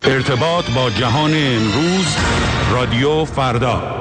ارتباط با جهان امروز، رادیو فردا.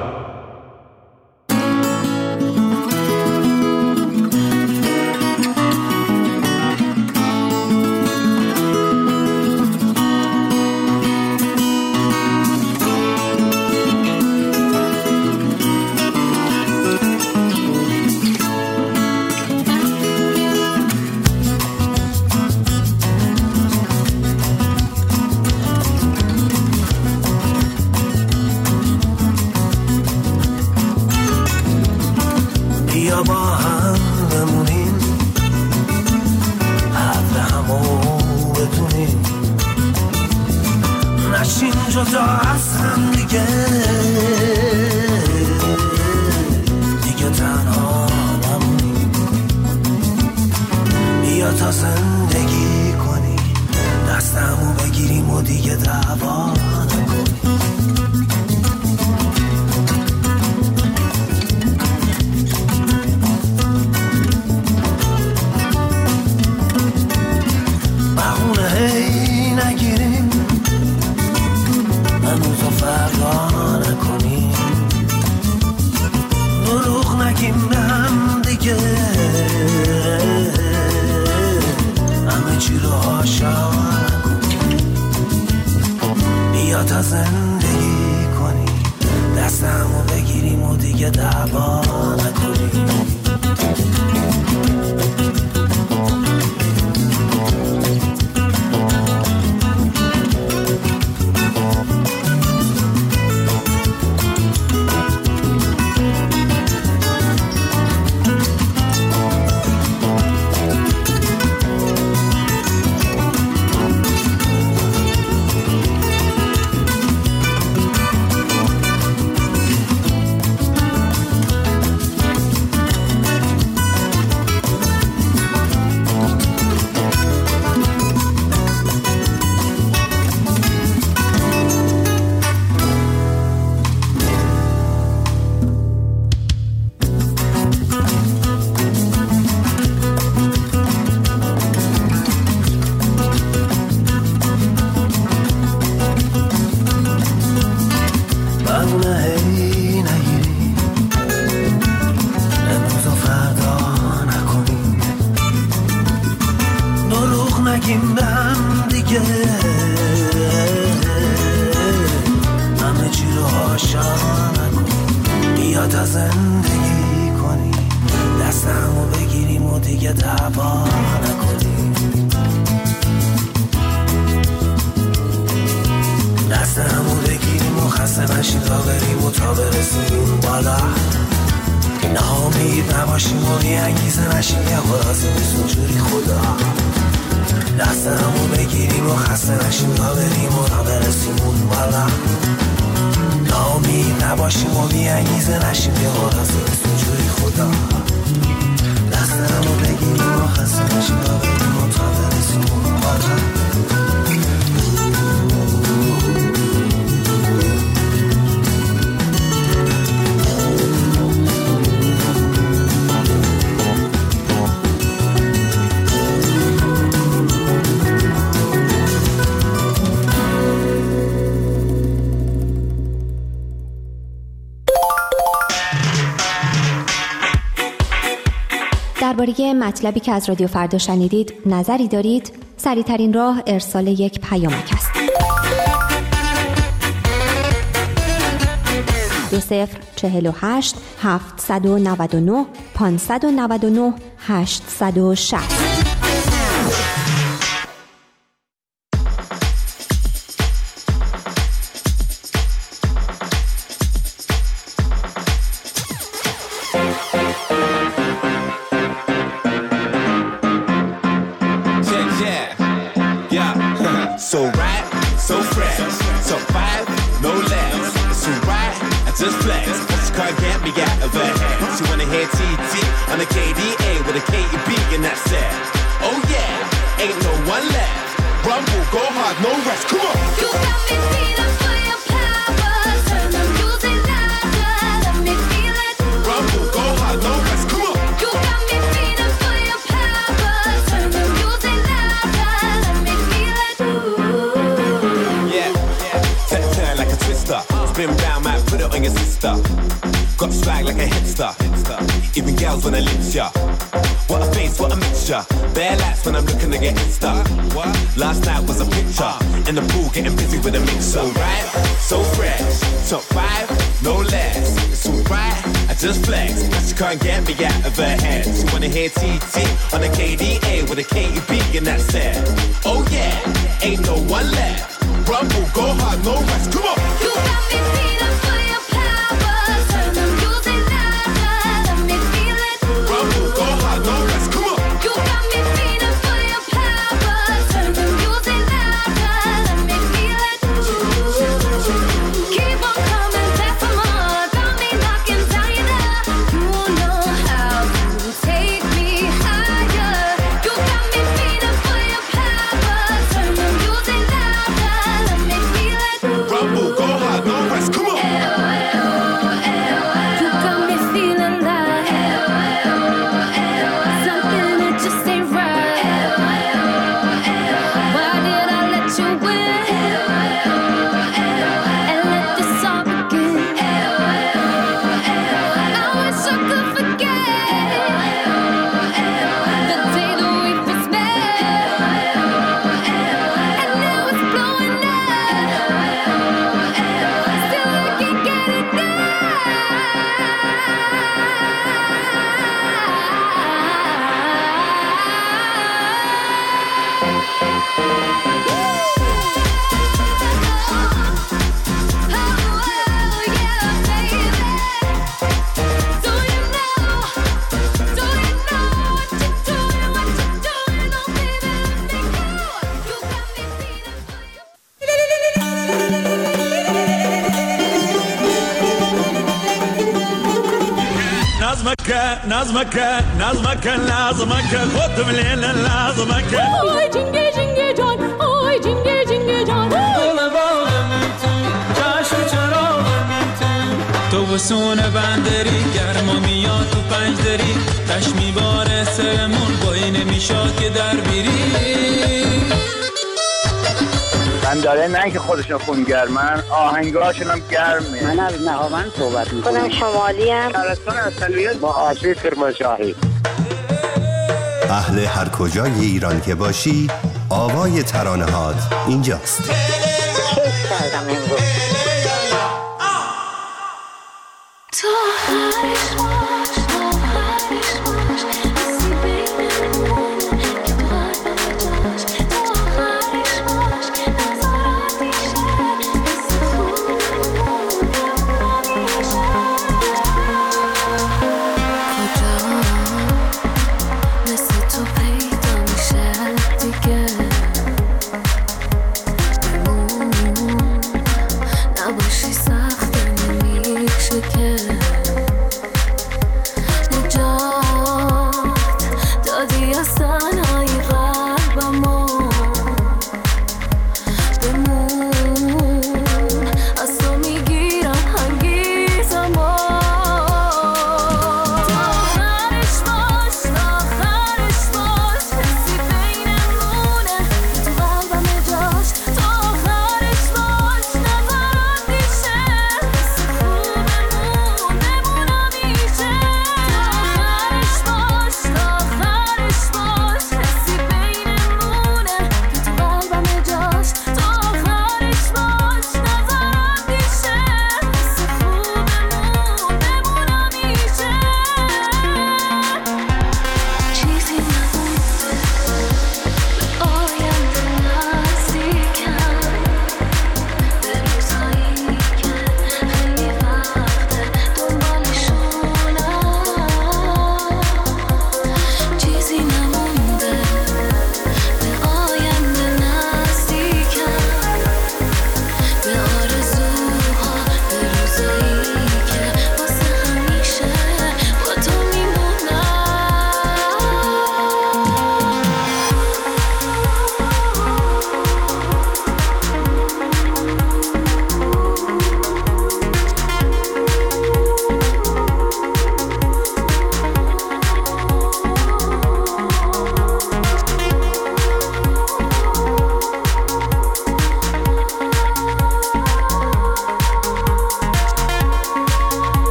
درباره مطلبی که از رادیو فردا شنیدید نظری دارید؟ سریع‌ترین راه ارسال یک پیامک است. 2048 799 599 860. So right, so fresh, so five, no less. So right, I just flex. This car get me out of her head. She wanna hear TT on the KDA with a KUB and that's it. Oh yeah, ain't no one left. Rumble, go hard, no rest. Come on. You got me feeling for your power. Turn the music louder, let me feel it. Rumble, go hard, no rest. Come on. You got me feeling for your power. Turn the music louder, let me feel it. Ooh. Yeah. Spin round, might put it on your sister. Got swag like a hipster. Even girls wanna lips ya. What a face, what a mixture. Bare lights when I'm looking to get Insta. Last night was a picture. In the pool getting busy with a mixer. So right, so fresh. Top 5, no less. It's alright, I just flex. But she can't get me out of her head. She wanna hear TT on a KDA with a KEB and that's it. Oh yeah, ain't no one left. Rumble, go hard, no rest. Come on. You got me feeling for your power. Turn the music louder, let me feel it. Rumble, go hard, no rest. Come on. You got me feeling for your power. Turn the music louder, let me feel it. Keep on coming back for more. Got me knocking down your door. You know how to take me higher. You got me feeling for your power. Turn the music louder, let me feel it. Rumble, go hard, no rest. Come on. You got me feeling like something that just ain't right. Why did I let you win and let this all begin? I wish I could forget the day that we first met, and now it's blowing up. Still I can't get نظمك لازمك خد من لازمك آی جنگه جنگه جان آی جنگه جنگه جان گل باغم تو جشن چراغم تو بسون بندری گرما میاد تو پنجدری تش میباره سرمون بایی نمیشاد که در بیری من داره نه که خودشون خونگرمن آهنگاشون هم گرمه. من از نهاوند صحبت میکنم. خودم شمالی هم شهرستان اصلیت با آشی کرمانشاهی. اهل هر کجای ایران که باشی آوای ترانه‌هات اینجاست. کیف کردم امروز. Move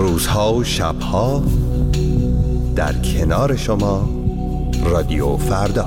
روزها و شبها در کنار شما رادیو فردا.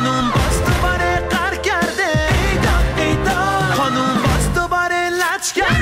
Let's go!